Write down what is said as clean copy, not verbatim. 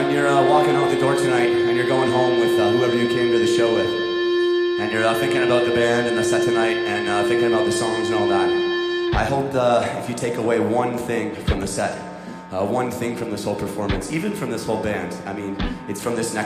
when you're walking out the door tonight and you're going home with whoever you came to the show with, and you're thinking about the band and the set tonight and thinking about the songs and all that, I hope if you take away one thing from the set, one thing from this whole performance, even from this whole band, I mean, it's from this next